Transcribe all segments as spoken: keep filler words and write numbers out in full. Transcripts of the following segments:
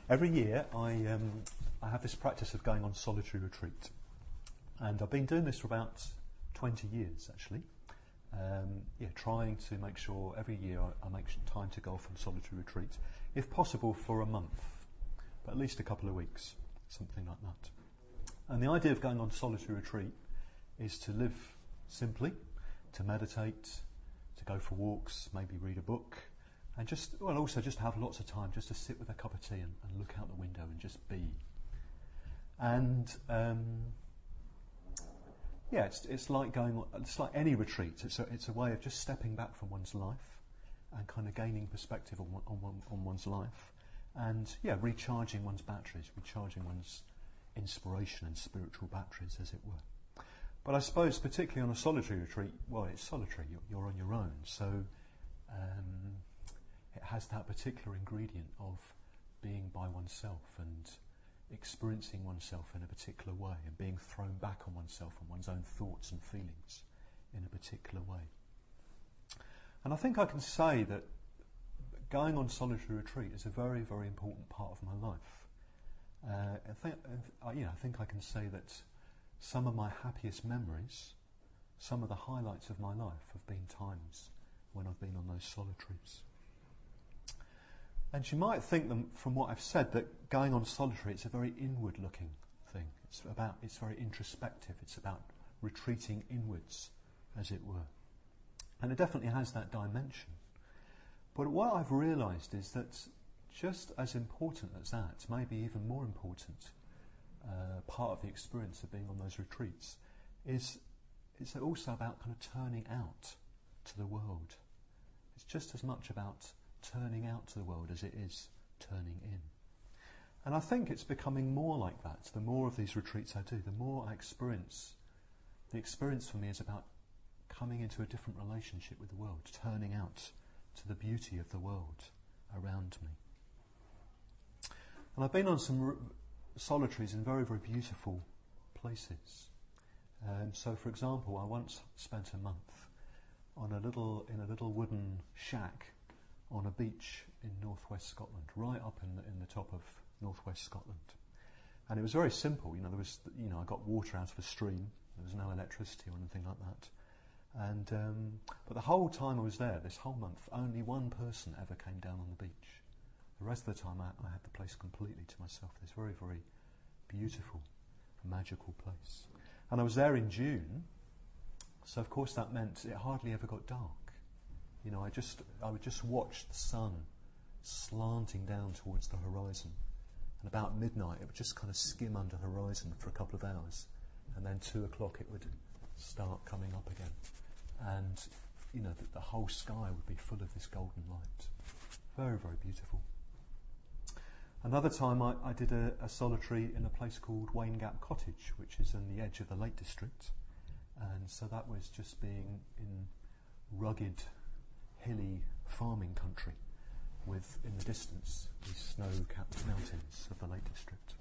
Every year I, um, I have this practice of going on solitary retreat. And I've been doing this for about twenty years, actually. Um, yeah, trying to make sure every year I, I make time to go off on solitary retreat, if possible for a month, but at least a couple of weeks, something like that. And the idea of going on solitary retreat is to live simply, to meditate, to go for walks, maybe read a book, and just, well, also just have lots of time just to sit with a cup of tea and, and look out the window and just be. And um, yeah, it's it's like going. It's like any retreat. It's a it's a way of just stepping back from one's life and kind of gaining perspective on on, one, on one's life, and yeah, recharging one's batteries, recharging one's inspiration and spiritual batteries, as it were. But I suppose, particularly on a solitary retreat, well, it's solitary. You're, you're on your own, so um, it has that particular ingredient of being by oneself and experiencing oneself in a particular way and being thrown back on oneself and one's own thoughts and feelings in a particular way. And I think I can say that going on solitary retreat is a very, very important part of my life. Uh, I think, uh, you know, I think I can say that some of my happiest memories, some of the highlights of my life have been times when I've been on those solitaries. And you might think them, from what I've said, that going on solitary, it's a very inward-looking thing. It's about, it's very introspective. It's about retreating inwards, as it were. And it definitely has that dimension. But what I've realised is that just as important as that, maybe even more important, uh, part of the experience of being on those retreats is it's also about kind of turning out to the world. It's just as much about turning out to the world as it is turning in. And I think it's becoming more like that. The more of these retreats I do, the more I experience. The experience for me is about coming into a different relationship with the world, turning out to the beauty of the world around me. And I've been on some r- solitaries in very, very beautiful places. Um, so, for example, I once spent a month on a little in a little wooden shack on a beach in northwest Scotland, right up in the, in the top of northwest Scotland. And it was very simple. You know, there was, you know, I got water out of a stream. There was no electricity or anything like that. And um, but the whole time I was there, this whole month, only one person ever came down on the beach. The rest of the time, I, I had the place completely to myself. This very, very beautiful, magical place. And I was there in June, so of course that meant it hardly ever got dark. You know, I just I would just watch the sun slanting down towards the horizon, and about midnight it would just kind of skim under the horizon for a couple of hours, and then two o'clock it would start coming up again, and you know the, the whole sky would be full of this golden light. Very, very beautiful. Another time I, I did a, a solitary in a place called Wain Gap Cottage, which is on the edge of the Lake District, and so that was just being in rugged, hilly farming country with, in the distance, these snow-capped mountains of the Lake District.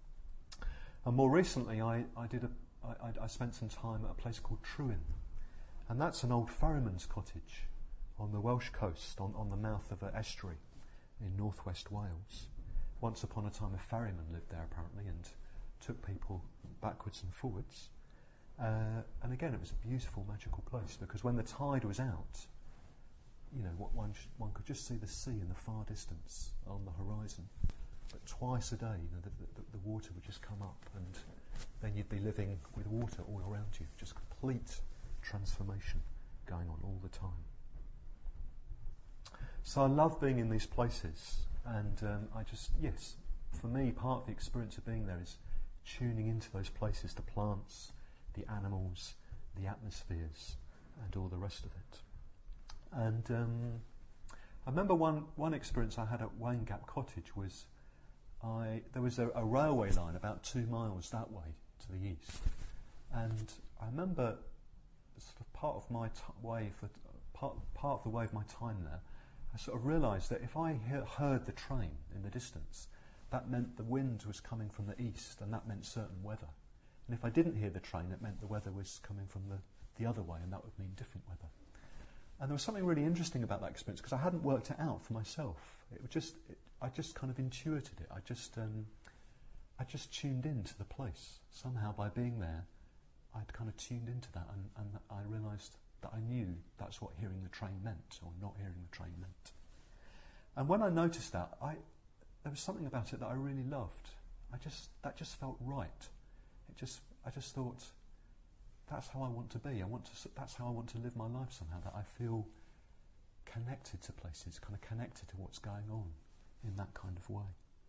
And more recently, I, I did a, I, I spent some time at a place called Trewin, and that's an old ferryman's cottage on the Welsh coast, on, on the mouth of an estuary in northwest Wales. Once upon a time, a ferryman lived there apparently and took people backwards and forwards. Uh, and again, it was a beautiful, magical place because when the tide was out, you know, what one sh- one could just see the sea in the far distance on the horizon. But twice a day, you know, the, the, the water would just come up, and then you'd be living with water all around you. Just complete transformation going on all the time. So I love being in these places, and um, I just, yes, for me, part of the experience of being there is tuning into those places, the plants, the animals, the atmospheres, and all the rest of it. And um, I remember one, one experience I had at Wain Gap Cottage was I there was a, a railway line about two miles that way to the east, and I remember sort of part of my t- way for part part of the way of my time there, I sort of realised that if I he- heard the train in the distance, that meant the wind was coming from the east, and that meant certain weather. And if I didn't hear the train, it meant the weather was coming from the, the other way, and that would mean different weather. And there was something really interesting about that experience because I hadn't worked it out for myself. It was just, it, I just kind of intuited it. I just, um, I just tuned into the place somehow by being there. I'd kind of tuned into that, and, and I realised that I knew that's what hearing the train meant, or not hearing the train meant. And when I noticed that, I, there was something about it that I really loved. I just, that just felt right. It just, I just thought, that's how I want to be. I want to. That's how I want to live my life somehow. That I feel connected to places, kind of connected to what's going on in that kind of way.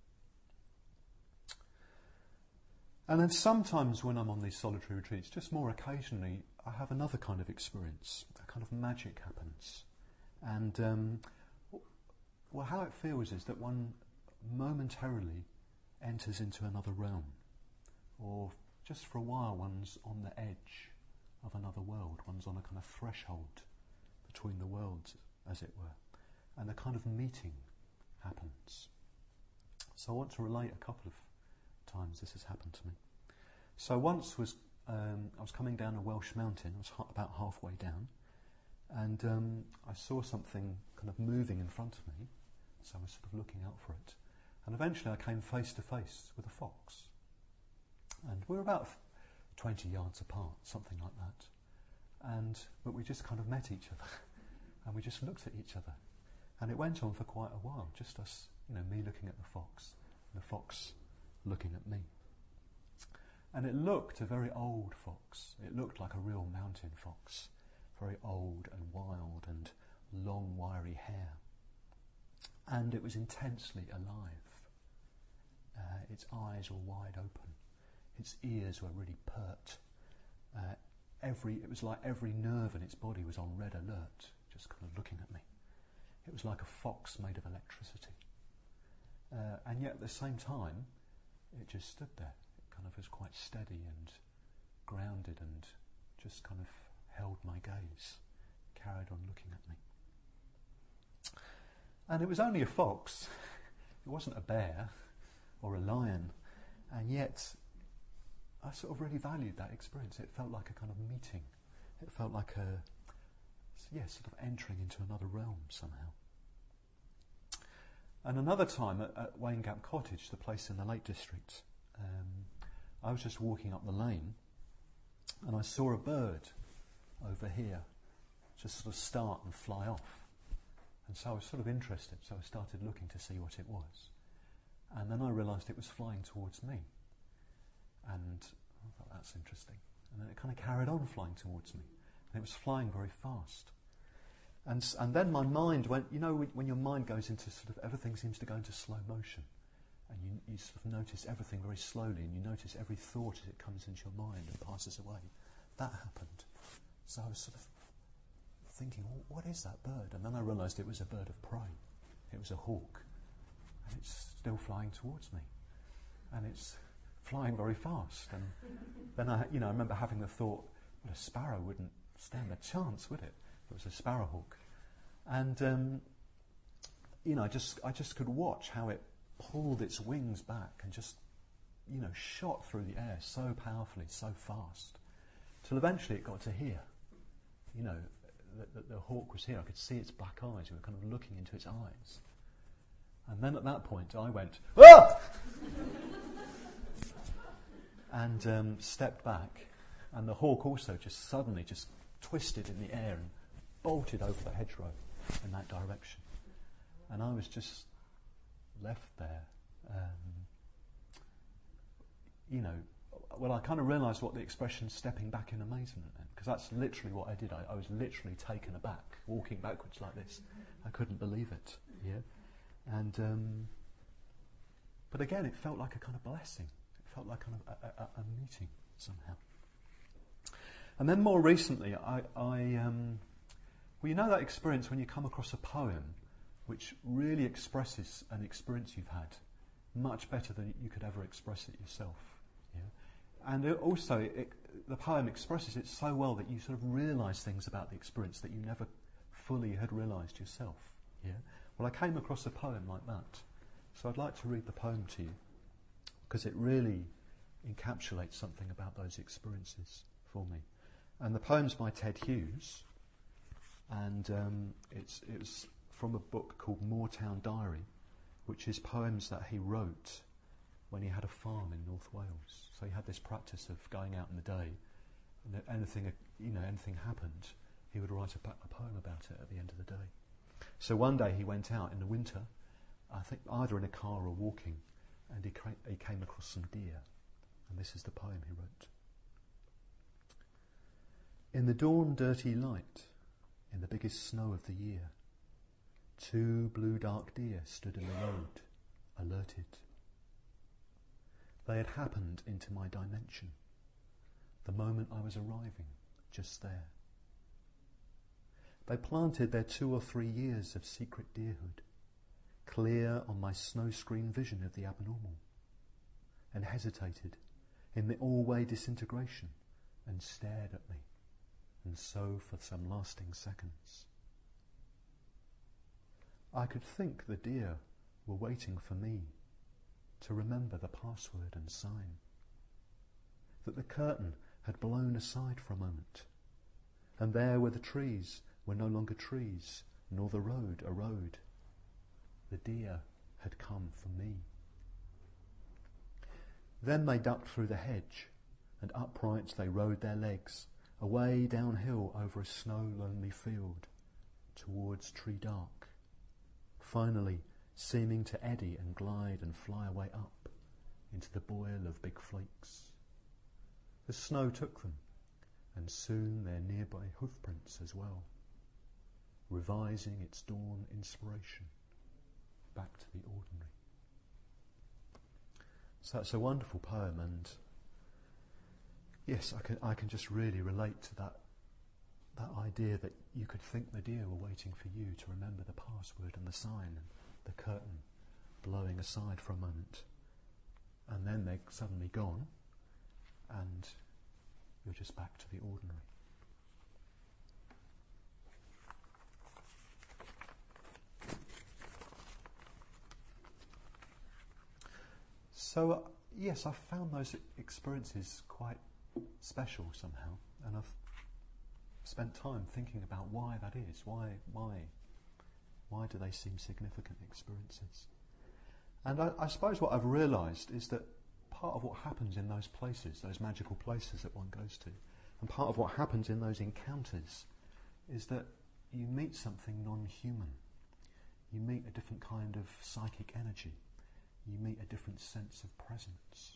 And then sometimes when I'm on these solitary retreats, just more occasionally, I have another kind of experience. A kind of magic happens. And um, well, how it feels is that one momentarily enters into another realm, or just for a while one's on the edge of another world. One's on a kind of threshold between the worlds, as it were. And a kind of meeting happens. So I want to relate a couple of times this has happened to me. So once was um, I was coming down a Welsh mountain. I was ha- about halfway down, and um, I saw something kind of moving in front of me. So I was sort of looking out for it, and eventually I came face to face with a fox. And we were about twenty yards apart, something like that. And but we just kind of met each other, and we just looked at each other, and it went on for quite a while. Just us, you know, me looking at the fox, and the fox looking at me. And it looked a very old fox. It looked like a real mountain fox, very old and wild and long, wiry hair. And it was intensely alive. Uh, its eyes were wide open. Its ears were really pert. Uh, every it was like every nerve in its body was on red alert, just kind of looking at me. It was like a fox made of electricity. Uh, and yet at the same time, it just stood there. It kind of was quite steady and grounded and just kind of held my gaze, carried on looking at me. And it was only a fox. It wasn't a bear or a lion. And yet I sort of really valued that experience. It felt like a kind of meeting. It felt like a, yeah, sort of entering into another realm somehow. And another time at, at Wayne Gap Cottage, the place in the Lake District, um, I was just walking up the lane and I saw a bird over here just sort of start and fly off. And so I was sort of interested, so I started looking to see what it was. And then I realised it was flying towards me. And I thought, that's interesting. And then it kind of carried on flying towards me. And it was flying very fast. And and then my mind went, you know, when your mind goes into sort of, everything seems to go into slow motion. And you, you sort of notice everything very slowly, and you notice every thought as it comes into your mind and passes away. That happened. So I was sort of thinking, well, what is that bird? And then I realised it was a bird of prey. It was a hawk. And it's still flying towards me. And it's flying very fast. And then I, you know, I remember having the thought, well, a sparrow wouldn't stand a chance, would it? It was a sparrowhawk. And, um, you know, I just, I just could watch how it pulled its wings back and just, you know, shot through the air so powerfully, so fast, till eventually it got to here. You know, the, the, the hawk was here. I could see its black eyes. We were kind of looking into its eyes. And then at that point I went, ah! and um, stepped back. And the hawk also just suddenly just twisted in the air and bolted over the hedgerow in that direction. And I was just left there. Um, you know, well, I kind of realised what the expression stepping back in amazement meant, because that's literally what I did. I, I was literally taken aback, walking backwards like this. I couldn't believe it. Yeah. And um, but again, it felt like a kind of blessing. It felt like kind of a, a, a meeting somehow. And then more recently, I, I um, well, you know that experience when you come across a poem which really expresses an experience you've had much better than you could ever express it yourself. Yeah? And it also, it, the poem expresses it so well that you sort of realise things about the experience that you never fully had realised yourself. Yeah? Well, I came across a poem like that. So I'd like to read the poem to you, because it really encapsulates something about those experiences for me. And the poem's by Ted Hughes. and um, it's it was from a book called Moortown Diary, which is poems that he wrote when he had a farm in North Wales. So he had this practice of going out in the day, and if anything, you know, anything happened, he would write a, po- a poem about it at the end of the day. So one day he went out in the winter, I think either in a car or walking, and he, cra- he came across some deer, and this is the poem he wrote. In the dawn dirty light, in the biggest snow of the year, two blue dark deer stood in the road, alerted. They had happened into my dimension, the moment I was arriving, just there. They planted their two or three years of secret deerhood, clear on my snow-screen vision of the abnormal, and hesitated in the all-way disintegration and stared at me, and so for some lasting seconds. I could think the deer were waiting for me to remember the password and sign, that the curtain had blown aside for a moment, and there where the trees were no longer trees, nor the road a road. The deer had come for me. Then they ducked through the hedge, and upright they rode their legs, away downhill over a snow-lonely field, towards Tree Dark, finally seeming to eddy and glide and fly away up into the boil of big flakes. The snow took them, and soon their nearby hoofprints as well, revising its dawn inspiration back to the ordinary. So that's a wonderful poem, and yes, I can I can just really relate to that that idea that you could think the deer were waiting for you to remember the password and the sign, and the curtain blowing aside for a moment, and then they're suddenly gone, and you're just back to the ordinary. So, uh, yes, I've found those experiences quite special somehow, and I've spent time thinking about why that is. Why, why, why do they seem significant experiences? And I, I suppose what I've realised is that part of what happens in those places, those magical places that one goes to, and part of what happens in those encounters is that you meet something non-human. You meet a different kind of psychic energy. You meet a different sense of presence.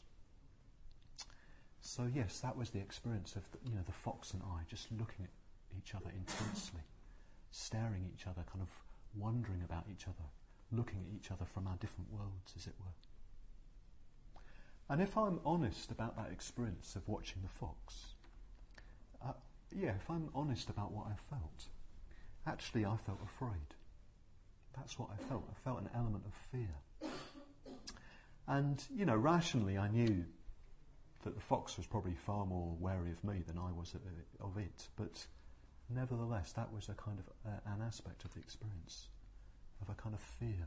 So yes, that was the experience of the, you know the fox and I just looking at each other intensely, staring at each other, kind of wondering about each other, looking at each other from our different worlds, as it were. And if I'm honest about that experience of watching the fox, uh, yeah, if I'm honest about what I felt, actually I felt afraid. That's what I felt. I felt an element of fear. And, you know, rationally I knew that the fox was probably far more wary of me than I was of it, but nevertheless that was a kind of uh, an aspect of the experience, of a kind of fear.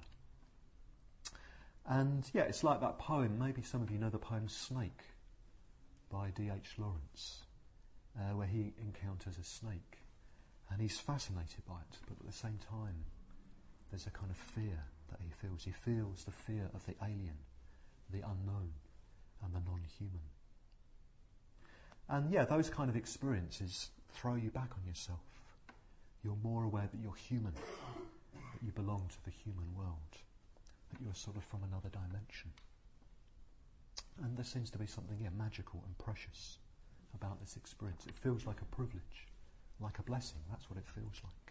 And yeah, it's like that poem, maybe some of you know the poem Snake by D H Lawrence, uh, where he encounters a snake and he's fascinated by it, but at the same time there's a kind of fear that he feels. He feels the fear of the alien, the unknown, and the non-human. And yeah, those kind of experiences throw you back on yourself. You're more aware that you're human, that you belong to the human world, that you're sort of from another dimension. And there seems to be something, yeah, magical and precious about this experience. It feels like a privilege, like a blessing. That's what it feels like.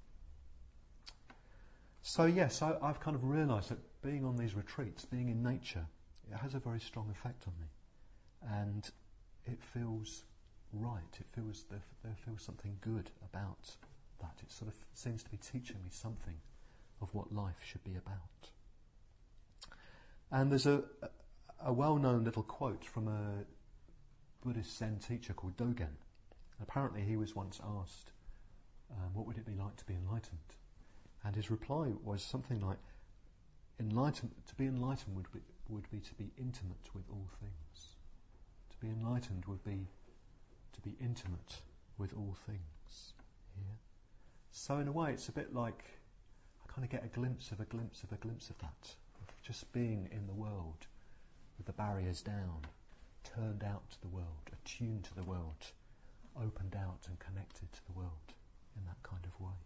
So yes, I, I've kind of realised that being on these retreats, being in nature, it has a very strong effect on me, and it feels right. It feels there, there feels something good about that. It sort of seems to be teaching me something of what life should be about. And there's a, a well-known little quote from a Buddhist Zen teacher called Dogen. Apparently, he was once asked, um, "What would it be like to be enlightened?" And his reply was something like, "Enlighten to be enlightened would be would be to be intimate with all things. To be enlightened would be to be intimate with all things." Yeah. So in a way it's a bit like I kind of get a glimpse of a glimpse of a glimpse of that, of just being in the world with the barriers down, turned out to the world, attuned to the world, opened out and connected to the world in that kind of way.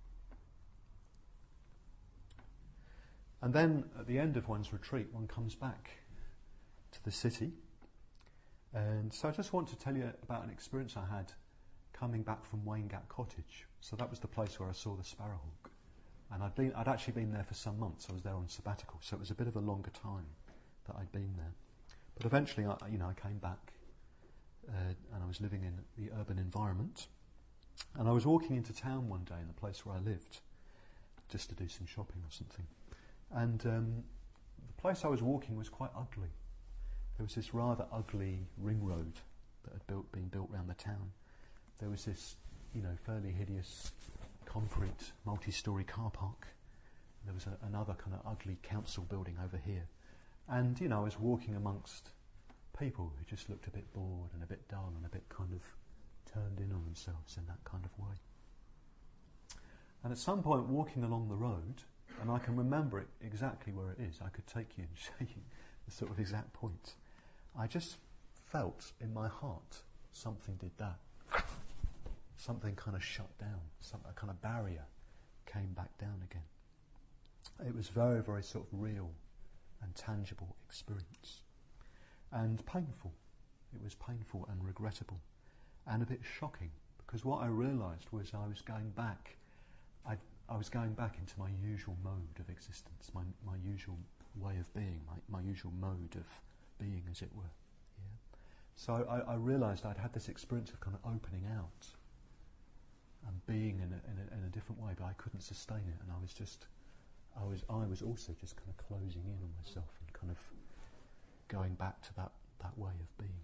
And then at the end of one's retreat, one comes back to the city. And so I just want to tell you about an experience I had coming back from Waingat Cottage. So that was the place where I saw the sparrowhawk. And I'd been, I'd actually been there for some months. I was there on sabbatical, so it was a bit of a longer time that I'd been there. But eventually, I, you know, I came back uh, and I was living in the urban environment. And I was walking into town one day in the place where I lived, just to do some shopping or something. And um, the place I was walking was quite ugly. There was this rather ugly ring road that had built, been built around the town. There was this, you know, fairly hideous concrete multi-storey car park. There was a, another kind of ugly council building over here. And, you know, I was walking amongst people who just looked a bit bored and a bit dull and a bit kind of turned in on themselves in that kind of way. And at some point, walking along the road, and I can remember it exactly where it is, I could take you and show you the sort of exact point. I just felt in my heart something did that. Something kind of shut down, some, a kind of barrier came back down again. It was very, very sort of real and tangible experience. And painful. It was painful and regrettable. And a bit shocking, because what I realised was I was going back, I, I was going back into my usual mode of existence, my, my usual way of being, my, my usual mode of being, as it were. Yeah. So I, I realised I'd had this experience of kind of opening out and being in a, in a, in a different way, but I couldn't sustain it, and I was just, I was, I was also just kind of closing in on myself and kind of going back to that, that way of being.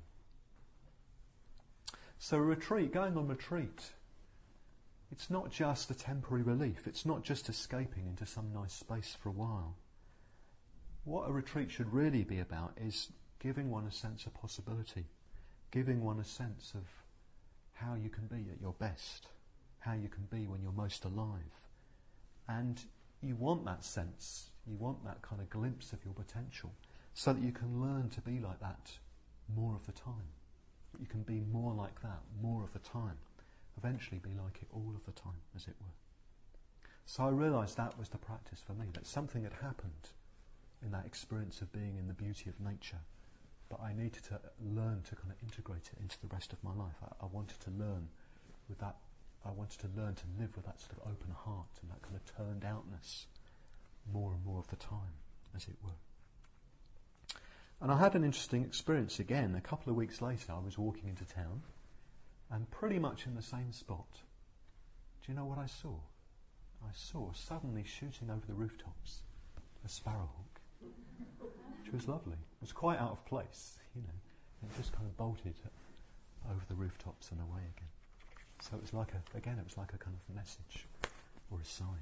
So retreat, going on retreat, it's not just a temporary relief, it's not just escaping into some nice space for a while. What a retreat should really be about is giving one a sense of possibility, giving one a sense of how you can be at your best, how you can be when you're most alive. And you want that sense, you want that kind of glimpse of your potential, so that you can learn to be like that more of the time. You can be more like that more of the time. Eventually be like it all of the time, as it were. So I realised that was the practice for me, that something had happened in that experience of being in the beauty of nature, but I needed to learn to kind of integrate it into the rest of my life. I, I wanted to learn with that, I wanted to learn to live with that sort of open heart and that kind of turned outness more and more of the time, as it were. And I had an interesting experience again. A couple of weeks later, I was walking into town, and pretty much in the same spot. Do you know what I saw? I saw, suddenly shooting over the rooftops, a sparrowhawk, which was lovely. It was quite out of place, you know. It just kind of bolted over the rooftops and away again. So it was like a, again, it was like a kind of message or a sign.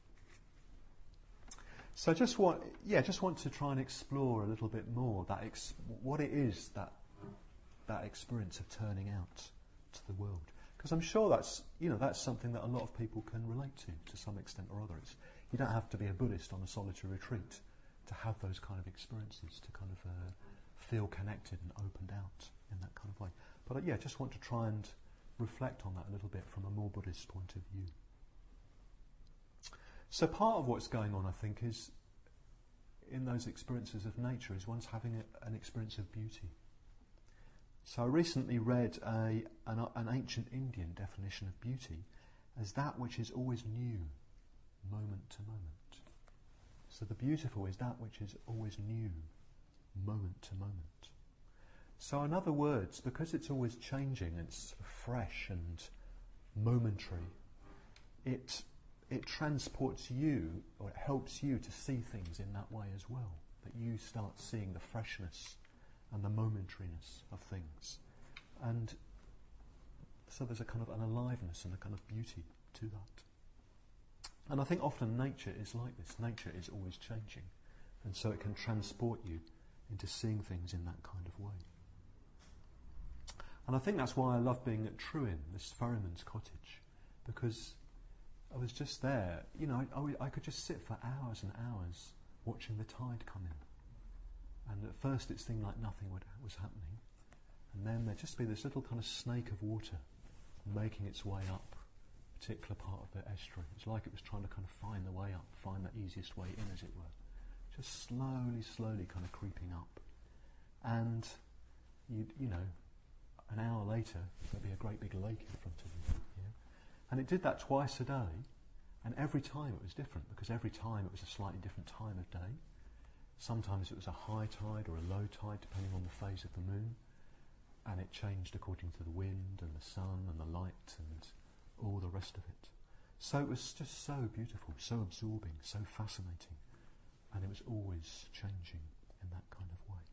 So I just want, yeah, just want to try and explore a little bit more that ex- what it is that that experience of turning out to the world, because I'm sure that's, you know, that's something that a lot of people can relate to to some extent or other. It's, you don't have to be a Buddhist on a solitary retreat to have those kind of experiences, to kind of uh, feel connected and opened out in that kind of way. But uh, yeah, just want to try and reflect on that a little bit from a more Buddhist point of view. So part of what's going on, I think, is in those experiences of nature is one's having a, an experience of beauty. So I recently read a, an, an ancient Indian definition of beauty as that which is always new, moment to moment. So the beautiful is that which is always new, moment to moment. So in other words, because it's always changing, it's sort of fresh and momentary, it it transports you, or it helps you to see things in that way as well, that you start seeing the freshness and the momentariness of things. And so there's a kind of an aliveness and a kind of beauty to that. And I think often nature is like this. Nature is always changing, and so it can transport you into seeing things in that kind of way. And I think that's why I love being at Truin, this ferryman's cottage, because I was just there. You know, I, I, I could just sit for hours and hours watching the tide come in. And at first it seemed like nothing would, was happening. And then there'd just be this little kind of snake of water making its way up a particular part of the estuary. It's like it was trying to kind of find the way up, find the easiest way in, as it were. Just slowly, slowly kind of creeping up. And, you you know, an hour later, there'd be a great big lake in front of you. Yeah? And it did that twice a day, and every time it was different, because every time it was a slightly different time of day. Sometimes it was a high tide or a low tide, depending on the phase of the moon, and it changed according to the wind and the sun and the light and all the rest of it. So it was just so beautiful, so absorbing, so fascinating, and it was always changing in that kind of way.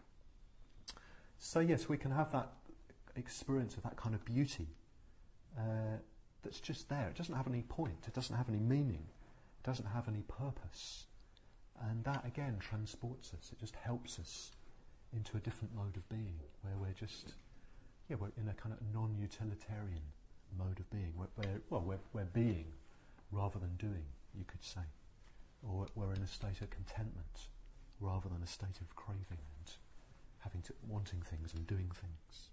So yes, we can have that experience of that kind of beauty uh, that's just there. It doesn't have any point, it doesn't have any meaning, it doesn't have any purpose. And that again transports us, it just helps us into a different mode of being, where we're just, yeah, we're in a kind of non-utilitarian mode of being, where, where well, we're, we're being rather than doing, you could say. Or we're in a state of contentment rather than a state of craving and having to, wanting things and doing things.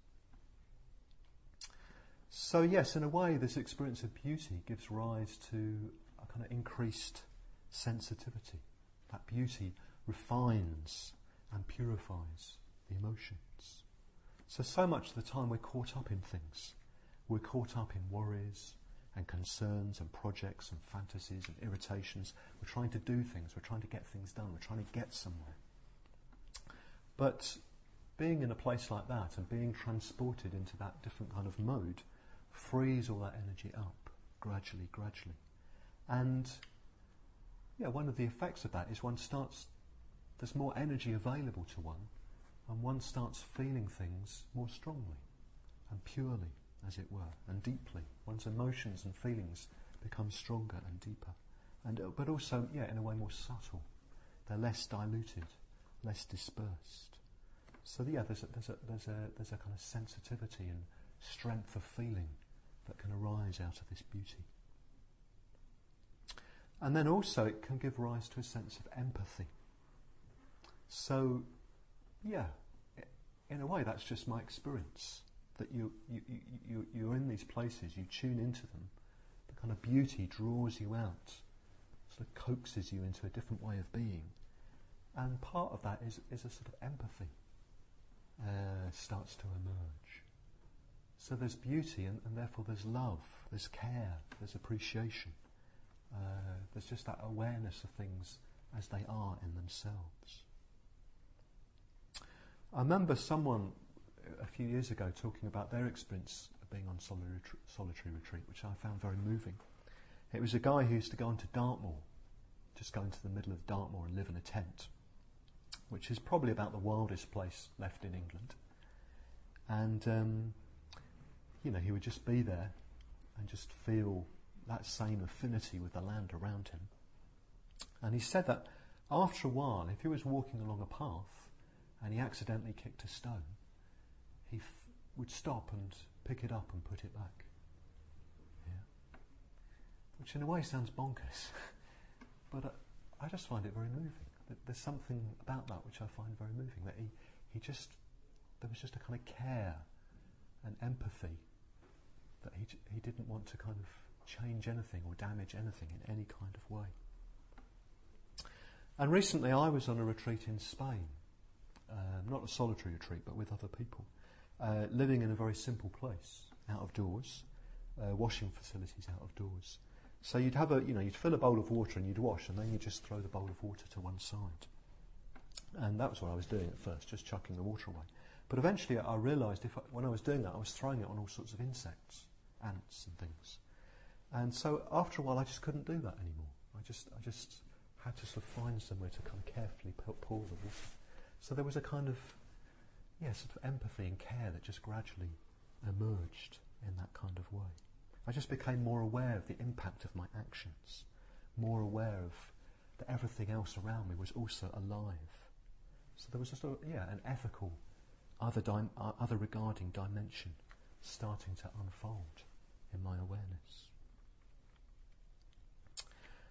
So yes, in a way, this experience of beauty gives rise to a kind of increased sensitivity. That beauty refines and purifies the emotions. So, so much of the time we're caught up in things. We're caught up in worries and concerns and projects and fantasies and irritations. We're trying to do things, we're trying to get things done, we're trying to get somewhere. But being in a place like that and being transported into that different kind of mode frees all that energy up gradually, gradually. And yeah, one of the effects of that is one starts, there's more energy available to one, and one starts feeling things more strongly and purely, as it were, and deeply. One's emotions and feelings become stronger and deeper, and uh, but also, yeah, in a way more subtle. They're less diluted, less dispersed. So yeah, there's a, there's a there's a there's a kind of sensitivity and strength of feeling that can arise out of this beauty. And then also it can give rise to a sense of empathy. So, yeah, in a way that's just my experience, that you, you, you, you, you're in these places, you tune into them, the kind of beauty draws you out, sort of coaxes you into a different way of being. And part of that is, is a sort of empathy uh, starts to emerge. So there's beauty and, and therefore there's love, there's care, there's appreciation. Uh, there's just that awareness of things as they are in themselves. I remember someone a few years ago talking about their experience of being on solitary, solitary retreat, which I found very moving. It was a guy who used to go into Dartmoor, just go into the middle of Dartmoor and live in a tent, which is probably about the wildest place left in England. And, um, you know, he would just be there and just feel that same affinity with the land around him. And he said that after a while, if he was walking along a path and he accidentally kicked a stone, he f- would stop and pick it up and put it back. Yeah. Which in a way sounds bonkers, but uh, I just find it very moving. There's something about that which I find very moving, that he, he just, there was just a kind of care and empathy that he, he didn't want to kind of change anything or damage anything in any kind of way. And recently I was on a retreat in Spain, um, not a solitary retreat but with other people, uh, living in a very simple place, out of doors, uh, washing facilities out of doors. So you'd have a, you know, you'd fill a bowl of water and you'd wash, and then you'd just throw the bowl of water to one side. And that was what I was doing at first, just chucking the water away. But eventually I realised if I, when I was doing that I was throwing it on all sorts of insects, ants and things. And so after a while I just couldn't do that anymore. I just I just had to sort of find somewhere to kind of carefully pour the water. So there was a kind of, yeah, sort of empathy and care that just gradually emerged in that kind of way. I just became more aware of the impact of my actions, more aware of that everything else around me was also alive. So there was a sort of, yeah, an ethical, other, dim- uh, other regarding dimension starting to unfold in my awareness.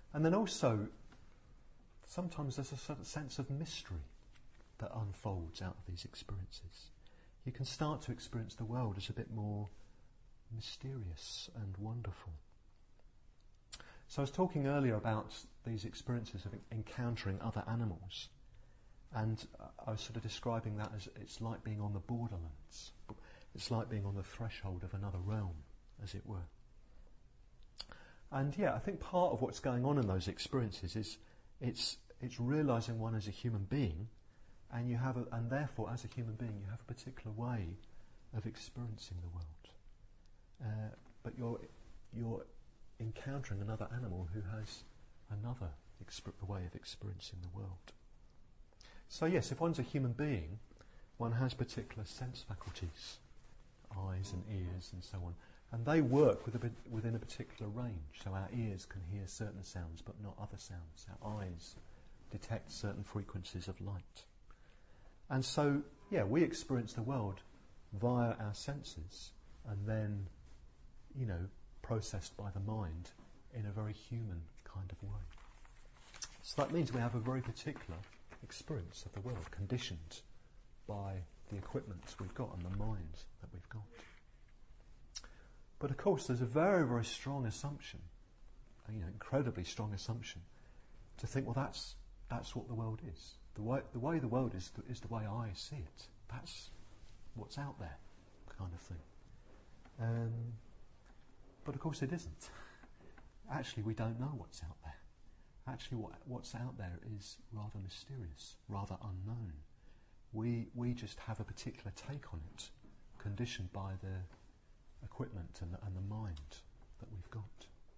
And then also, sometimes there's a sort of sense of mystery that unfolds out of these experiences. You can start to experience the world as a bit more mysterious and wonderful. So I was talking earlier about these experiences of encountering other animals, and I was sort of describing that as it's like being on the borderlands. It's like being on the threshold of another realm, as it were. And yeah, I think part of what's going on in those experiences is it's it's realising one as a human being, and you have a, and therefore as a human being you have a particular way of experiencing the world. Uh, but you're you're encountering another animal who has another exp- way of experiencing the world. So yes, if one's a human being, one has particular sense faculties, eyes and ears and so on, and they work with a bit, within a particular range. So our ears can hear certain sounds but not other sounds. Our eyes detect certain frequencies of light. And so, yeah, we experience the world via our senses and then, you know, processed by the mind in a very human kind of way. So that means we have a very particular experience of the world, conditioned by the equipment we've got and the mind that we've got. But of course there's a very, very strong assumption, a, you know, incredibly strong assumption, to think, well, that's that's what the world is. The way the way the world is th- is the way I see it. That's what's out there, kind of thing. Um, but of course it isn't. Actually, we don't know what's out there. Actually, what, what's out there is rather mysterious, rather unknown. We we just have a particular take on it, conditioned by the equipment and the, and the mind that we've got.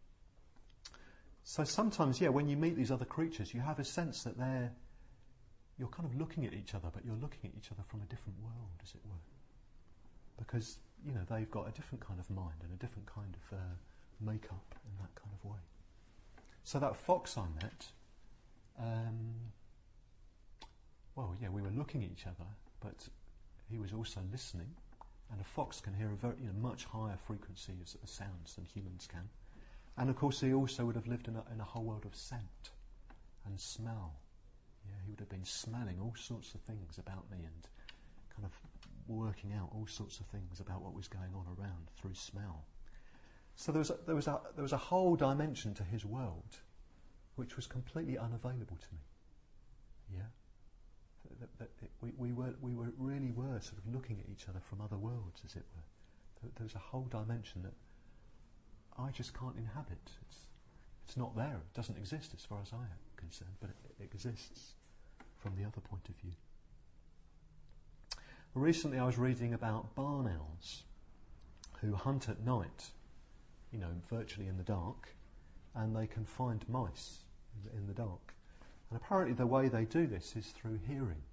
So sometimes, yeah, when you meet these other creatures, you have a sense that they're, you're kind of looking at each other, but you're looking at each other from a different world, as it were. Because, you know, they've got a different kind of mind and a different kind of uh, makeup in that kind of way. So that fox I met, um, well, yeah, we were looking at each other, but he was also listening, and a fox can hear a very, you know, much higher frequency of, of sounds than humans can. And of course he also would have lived in a, in a whole world of scent and smell. Yeah, he would have been smelling all sorts of things about me and kind of working out all sorts of things about what was going on around through smell. So there was a, there was a, there was a whole dimension to his world which was completely unavailable to me. Yeah, that, that it, we, we were we were really were sort of looking at each other from other worlds, as it were. There, there was a whole dimension that I just can't inhabit. It's it's not there. It doesn't exist as far as I am concerned, but it, it exists from the other point of view. Recently, I was reading about barn owls who hunt at night, you know, virtually in the dark, and they can find mice in, in the dark. And apparently the way they do this is through hearing.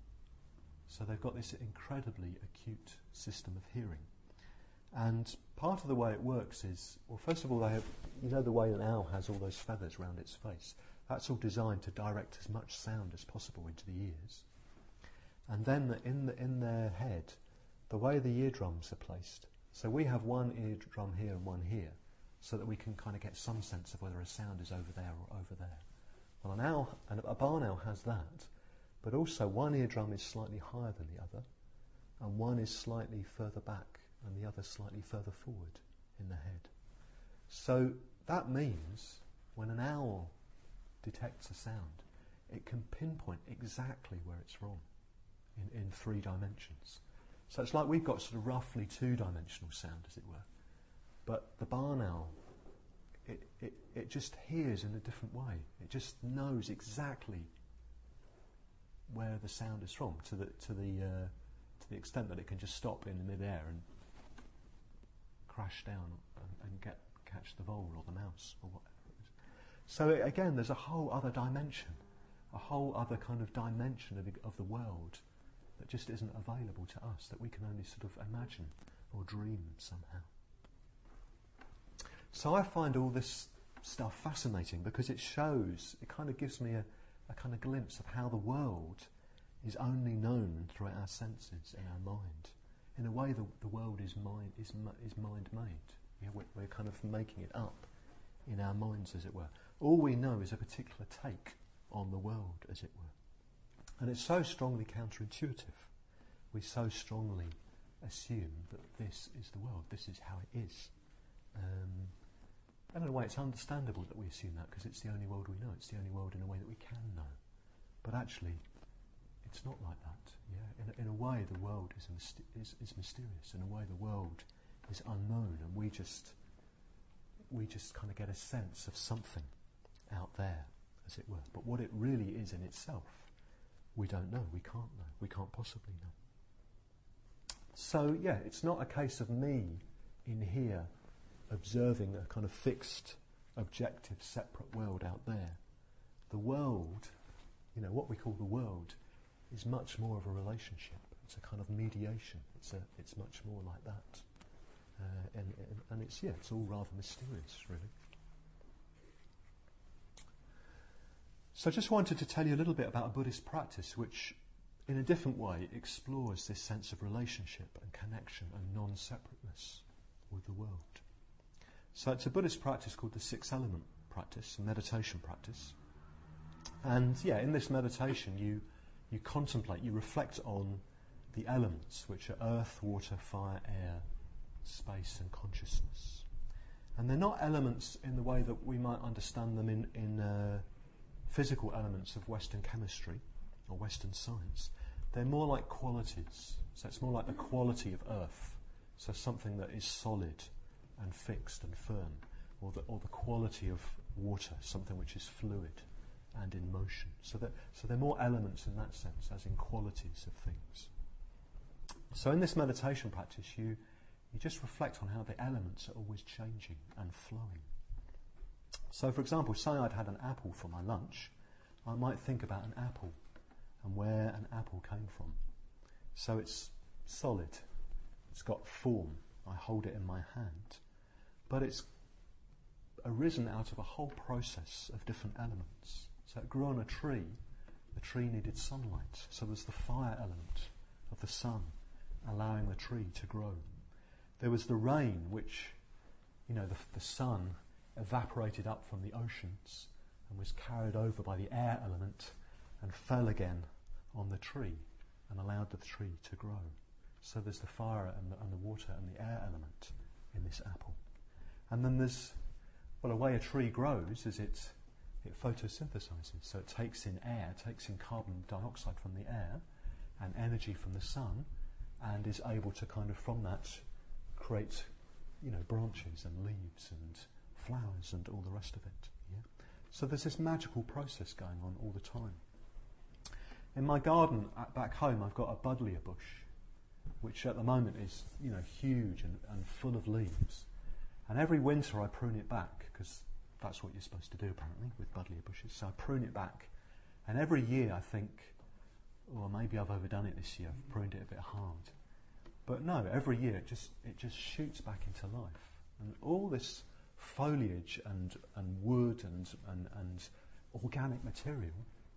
So they've got this incredibly acute system of hearing. And part of the way it works is, well, first of all, they have, you know, the way an owl has all those feathers around its face. That's all designed to direct as much sound as possible into the ears. And then in the, in their head, the way the eardrums are placed. So we have one eardrum here and one here, so that we can kind of get some sense of whether a sound is over there or over there. Well, an owl, a barn owl has that, but also one eardrum is slightly higher than the other, and one is slightly further back, and the other slightly further forward in the head. So that means when an owl detects a sound, it can pinpoint exactly where it's from in, in three dimensions. So it's like we've got sort of roughly two-dimensional sound, as it were. But the barn owl, it, it, it just hears in a different way. It just knows exactly where the sound is from, to the to the uh, to the extent that it can just stop in mid-air and crash down and, and get catch the vole or the mouse or whatever it is. So it, again, there's a whole other dimension, a whole other kind of dimension of, of the world that just isn't available to us, that we can only sort of imagine or dream somehow. So I find all this stuff fascinating because it shows, it kind of gives me a, a kind of glimpse of how the world is only known through our senses in our mind. In a way, the, the world is mind is is mind made. Yeah, we're, we're kind of making it up in our minds, as it were. All we know is a particular take on the world, as it were. And it's so strongly counterintuitive. We so strongly assume that this is the world, this is how it is. Um, and in a way it's understandable that we assume that, because it's the only world we know, it's the only world in a way that we can know. But actually, it's not like that. Yeah, in a, in a way the world is, mysti- is is mysterious. In a way the world is unknown, and we just we just kind of get a sense of something out there, as it were. But what it really is in itself, we don't know, we can't know, we can't possibly know. So yeah, it's not a case of me in here observing a kind of fixed, objective, separate world out there. The world, you know, what we call the world, is much more of a relationship. It's a kind of mediation. It's a, it's much more like that. Uh, and, and, and it's, yeah, it's all rather mysterious, really. So I just wanted to tell you a little bit about a Buddhist practice which, in a different way, explores this sense of relationship and connection and non-separateness with the world. So it's a Buddhist practice called the Six Element practice, a meditation practice. And yeah, in this meditation you you contemplate, you reflect on the elements, which are earth, water, fire, air, space and consciousness. And they're not elements in the way that we might understand them in, in uh, physical elements of Western chemistry or Western science. They're more like qualities. So it's more like the quality of earth. So something that is solid and fixed and firm. Or the, or the quality of water, something which is fluid and in motion. So that so they're more elements in that sense, as in qualities of things. So in this meditation practice, you you just reflect on how the elements are always changing and flowing. So for example, say I'd had an apple for my lunch, I might think about an apple and where an apple came from. So it's solid, it's got form, I hold it in my hand, but it's arisen out of a whole process of different elements. So it grew on a tree. The tree needed sunlight. So there's the fire element of the sun allowing the tree to grow. There was the rain, which, you know, the, the sun evaporated up from the oceans and was carried over by the air element and fell again on the tree and allowed the tree to grow. So there's the fire and the, and the water and the air element in this apple. And then there's, well, a way a tree grows is it it photosynthesizes. So it takes in air, takes in carbon dioxide from the air and energy from the sun, and is able to kind of from that create, you know, branches and leaves and flowers and all the rest of it. Yeah? So there's this magical process going on all the time. In my garden at, back home, I've got a buddleia bush, which at the moment is, you know, huge and, and full of leaves. And every winter I prune it back, because that's what you're supposed to do apparently with buddleia bushes. So I prune it back, and every year I think, oh, maybe I've overdone it this year. I've pruned it a bit hard. But no, every year it just it just shoots back into life, and all this foliage and and wood and and, and organic material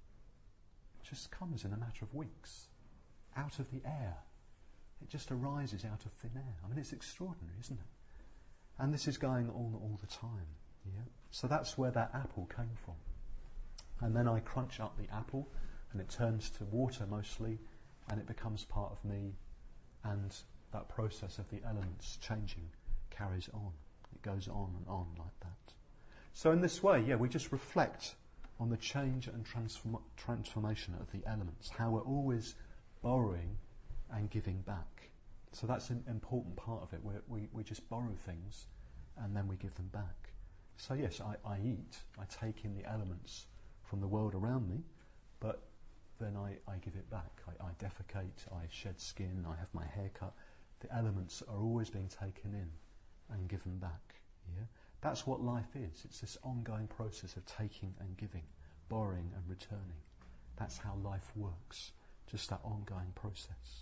just comes in a matter of weeks out of the air. It just arises out of thin air. I mean, it's extraordinary, isn't it? And this is going on all the time. Yeah. So that's where that apple came from. And then I crunch up the apple, and it turns to water mostly, and it becomes part of me, and that process of the elements changing carries on. It goes on and on like that. So in this way, yeah, we just reflect on the change and transform- transformation of the elements, how we're always borrowing and giving back. So that's an important part of it. We're, we we just borrow things and then we give them back. So yes, I, I eat, I take in the elements from the world around me, but then I, I give it back. I, I defecate, I shed skin, I have my hair cut. The elements are always being taken in and given back. Yeah, that's what life is. It's this ongoing process of taking and giving, borrowing and returning. That's how life works, just that ongoing process.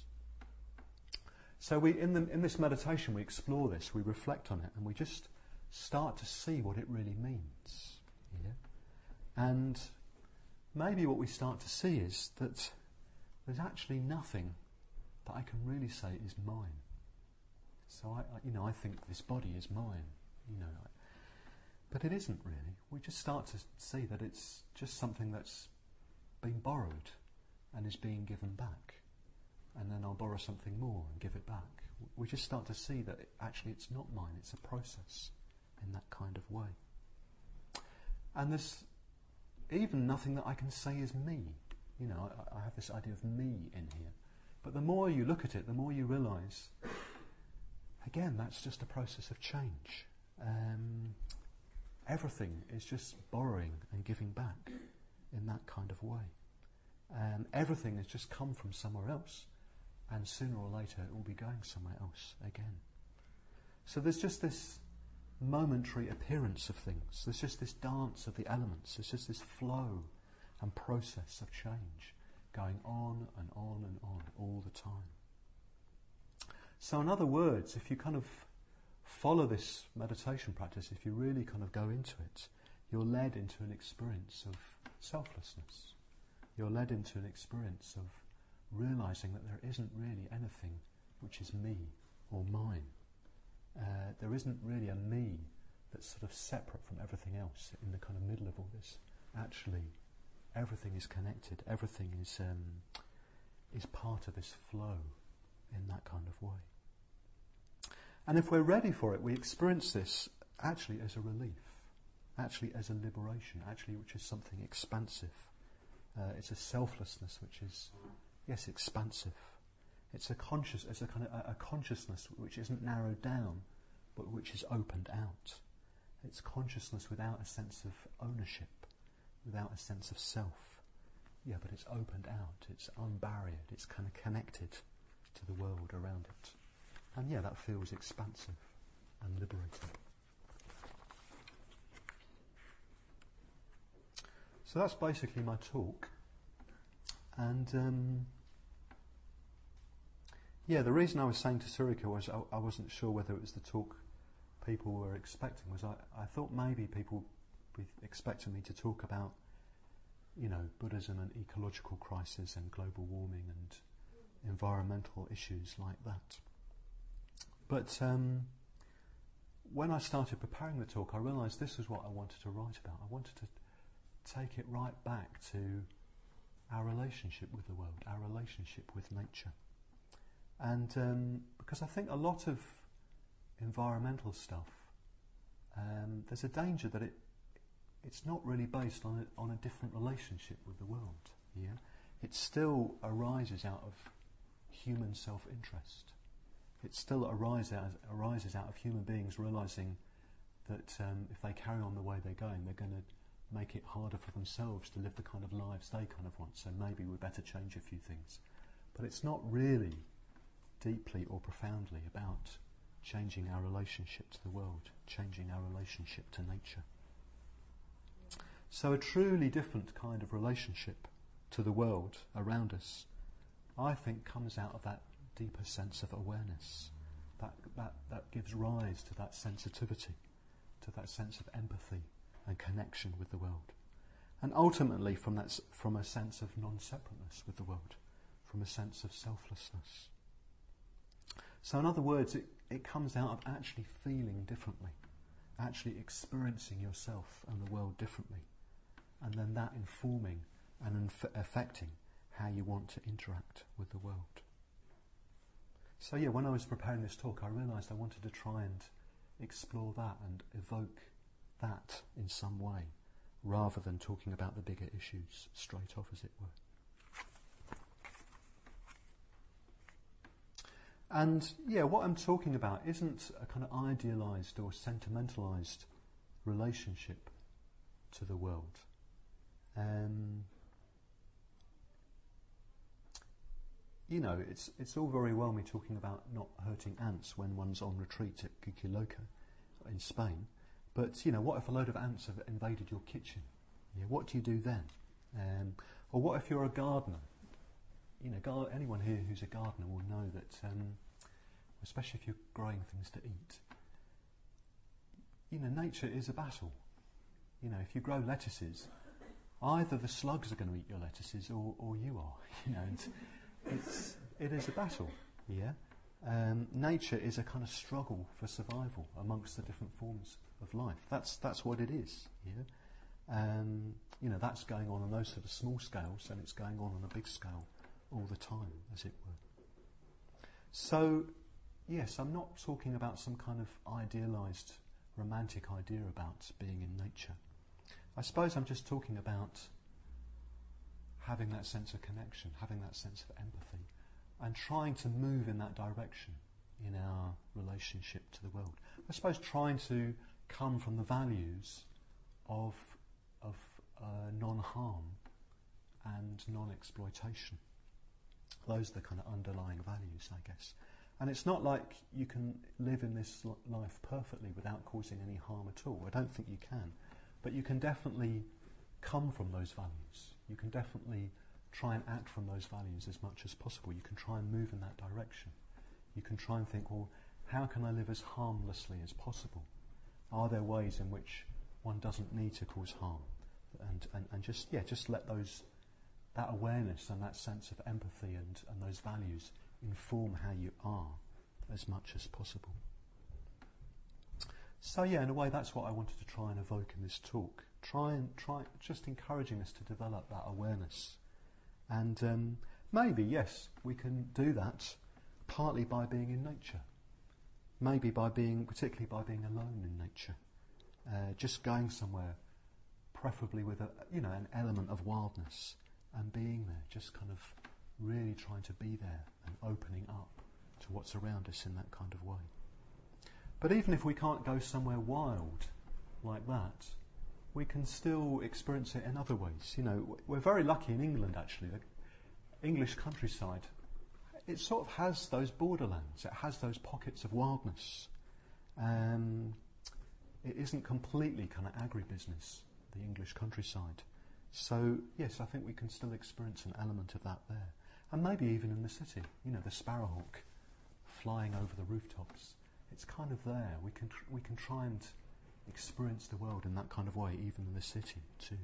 So we, in, the, in this meditation, we explore this, we reflect on it, and we just start to see what it really means. Yeah? And maybe what we start to see is that there's actually nothing that I can really say is mine. So I, I you know, I think this body is mine, you know. But it isn't really. We just start to see that it's just something that's been borrowed and is being given back. And then I'll borrow something more and give it back. We just start to see that it, actually it's not mine, it's a process in that kind of way. And there's even nothing that I can say is me. You know, I, I have this idea of me in here. But the more you look at it, the more you realise, again, that's just a process of change. Um, everything is just borrowing and giving back in that kind of way. Um, everything has just come from somewhere else, and sooner or later it will be going somewhere else again. So there's just this momentary appearance of things. There's just this dance of the elements. There's just this flow and process of change going on and on and on all the time. So in other words, if you kind of follow this meditation practice, if you really kind of go into it, you're led into an experience of selflessness. You're led into an experience of realising that there isn't really anything which is me or mine. Uh, there isn't really a me that's sort of separate from everything else in the kind of middle of all this. Actually, everything is connected. Everything is um, is part of this flow in that kind of way. And if we're ready for it, we experience this actually as a relief, actually as a liberation, actually which is something expansive. Uh, it's a selflessness which is, yes, expansive. It's a conscious, it's a kind of a, a consciousness which isn't narrowed down, but which is opened out. It's consciousness without a sense of ownership, without a sense of self. Yeah, but it's opened out. It's unbarriered. It's kind of connected to the world around it. And yeah, that feels expansive and liberating. So that's basically my talk. And um, yeah, the reason I was saying to Surika was I, I wasn't sure whether it was the talk people were expecting. Was I, I thought maybe people were expecting me to talk about, you know, Buddhism and ecological crisis and global warming and environmental issues like that. But um, when I started preparing the talk, I realised this is what I wanted to write about. I wanted to take it right back to our relationship with the world, our relationship with nature. And um, because I think a lot of environmental stuff, um, there's a danger that it it's not really based on a, on a different relationship with the world. Yeah, it still arises out of human self-interest. It still arises out, arises out of human beings realising that um, if they carry on the way they're going, they're going to make it harder for themselves to live the kind of lives they kind of want. So maybe we better change a few things. But it's not really deeply or profoundly about changing our relationship to the world, changing our relationship to nature. So a truly different kind of relationship to the world around us, I think, comes out of that deeper sense of awareness, that, that, that gives rise to that sensitivity, to that sense of empathy and connection with the world. And ultimately from that, from a sense of non-separateness with the world, from a sense of selflessness. So in other words, it, it comes out of actually feeling differently, actually experiencing yourself and the world differently, and then that informing and inf- affecting how you want to interact with the world. So yeah, when I was preparing this talk, I realised I wanted to try and explore that and evoke that in some way, rather than talking about the bigger issues straight off, as it were. And yeah, what I'm talking about isn't a kind of idealised or sentimentalised relationship to the world. Um, you know, it's it's all very well me talking about not hurting ants when one's on retreat at Kikiloka in Spain, but you know, what if a load of ants have invaded your kitchen? Yeah, what do you do then? Um, or what if you're a gardener? You know, gar- anyone here who's a gardener will know that, um, especially if you're growing things to eat, you know, nature is a battle. You know, if you grow lettuces, either the slugs are going to eat your lettuces or, or you are. You know, and it's it is a battle. Yeah, um, nature is a kind of struggle for survival amongst the different forms of life. That's that's what it is. Yeah, um, you know, that's going on on those sort of small scales, and it's going on on a big scale all the time, as it were. So, yes, I'm not talking about some kind of idealised, romantic idea about being in nature. I suppose I'm just talking about having that sense of connection, having that sense of empathy, and trying to move in that direction in our relationship to the world. I suppose trying to come from the values of, of uh, non-harm and non-exploitation. Those are the kind of underlying values, I guess. And it's not like you can live in this life perfectly without causing any harm at all. I don't think you can. But you can definitely come from those values. You can definitely try and act from those values as much as possible. You can try and move in that direction. You can try and think, well, how can I live as harmlessly as possible? Are there ways in which one doesn't need to cause harm? And, and, and just, yeah, just let those, that awareness and that sense of empathy and, and those values inform how you are as much as possible. So yeah, in a way that's what I wanted to try and evoke in this talk. Try and try, just encouraging us to develop that awareness. And um, maybe, yes, we can do that partly by being in nature. Maybe by being, particularly by being alone in nature. Uh, just going somewhere, preferably with a, you know, an element of wildness, and being there, just kind of really trying to be there and opening up to what's around us in that kind of way. But even if we can't go somewhere wild like that, we can still experience it in other ways. You know, we're very lucky in England, actually. The English countryside, it sort of has those borderlands. It has those pockets of wildness. Um, it isn't completely kind of agribusiness, the English countryside. So, yes, I think we can still experience an element of that there. And maybe even in the city, you know, the sparrowhawk flying over the rooftops. It's kind of there. We can tr- we can try and experience the world in that kind of way, even in the city too.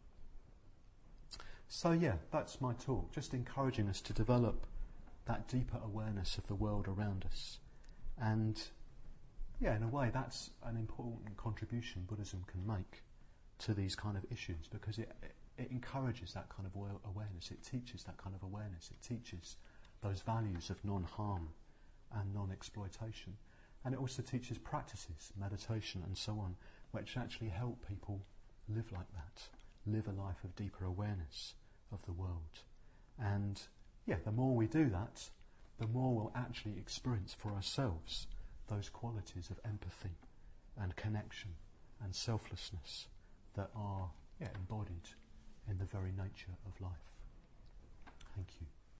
So yeah, that's my talk. Just encouraging us to develop that deeper awareness of the world around us. And yeah, in a way, that's an important contribution Buddhism can make to these kind of issues, because it, it, it encourages that kind of awareness. It teaches that kind of awareness. It teaches those values of non-harm and non-exploitation. And it also teaches practices, meditation and so on, which actually help people live like that, live a life of deeper awareness of the world. And yeah, the more we do that, the more we'll actually experience for ourselves those qualities of empathy and connection and selflessness that are yeah, embodied in the very nature of life. Thank you.